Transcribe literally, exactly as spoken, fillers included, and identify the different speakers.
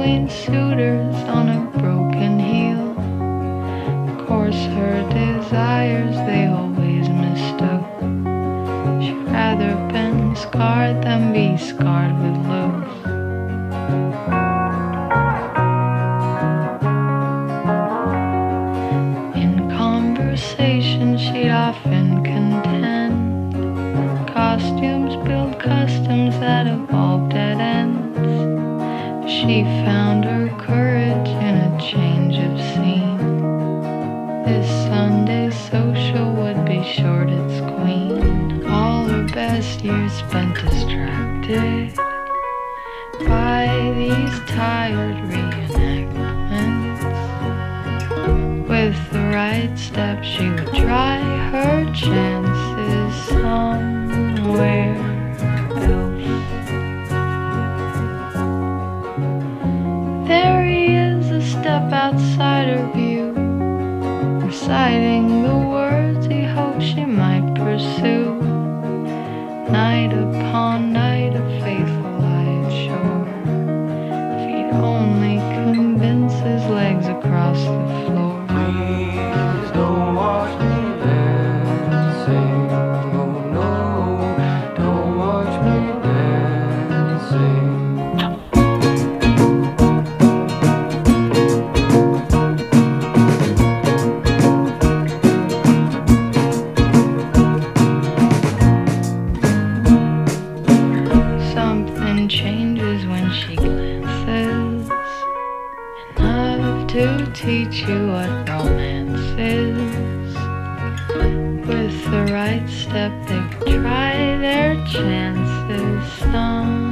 Speaker 1: between suitors on a broken heel. Of course her desires they always mistook. She'd rather been scarred than be scarred with looks. In conversation she'd often contend. Costumes build customs that evolve dead ends. She found her courage in a change of scene. This Sunday social would be short its queen. All her best years spent distracted by these tired reenactments. With the right step she would try her chances somewhere else. There he is, a step outside her view, reciting the words he hoped she might pursue. Night upon night, a faithful eye at shore. If he'd only convince his legs across the floor.
Speaker 2: Please don't watch me dancing. Oh no, don't watch me dancing.
Speaker 1: Something changes when she glances, enough to teach you what romance is. With the right step they could try their chances some